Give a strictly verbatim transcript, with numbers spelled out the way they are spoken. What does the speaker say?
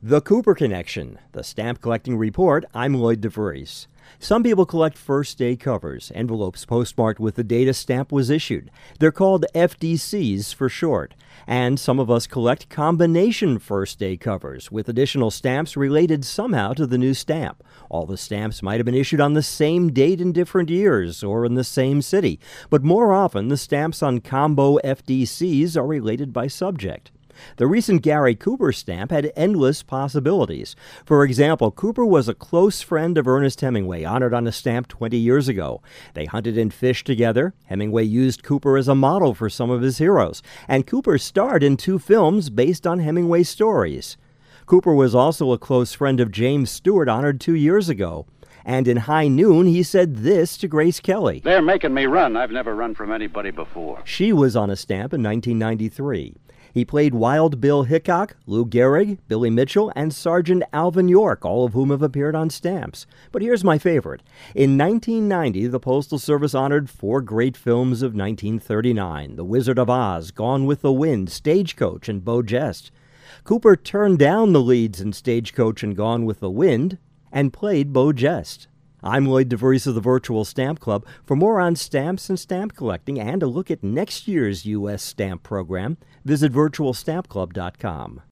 The Cooper Connection, the Stamp Collecting Report. I'm Lloyd DeVries. Some people collect first-day covers, envelopes postmarked with the date a stamp was issued. They're called F D Cs for short. And some of us collect combination first-day covers with additional stamps related somehow to the new stamp. All the stamps might have been issued on the same date in different years or in the same city, but more often the stamps on combo F D Cs are related by subject. The recent Gary Cooper stamp had endless possibilities. For example, Cooper was a close friend of Ernest Hemingway, honored on a stamp twenty years ago. They hunted and fished together. Hemingway used Cooper as a model for some of his heroes, and Cooper starred in two films based on Hemingway's stories. Cooper was also a close friend of James Stewart, honored two years ago. And in High Noon, he said this to Grace Kelly. They're making me run. I've never run from anybody before. She was on a stamp in nineteen ninety-three. He played Wild Bill Hickok, Lou Gehrig, Billy Mitchell, and Sergeant Alvin York, all of whom have appeared on stamps. But here's my favorite. In nineteen ninety, the Postal Service honored four great films of nineteen thirty-nine, The Wizard of Oz, Gone with the Wind, Stagecoach, and Beau Geste. Cooper turned down the leads in Stagecoach and Gone with the Wind and played Beau Geste. I'm Lloyd DeVries of the Virtual Stamp Club. For more on stamps and stamp collecting and a look at next year's U S stamp program, visit virtual stamp club dot com.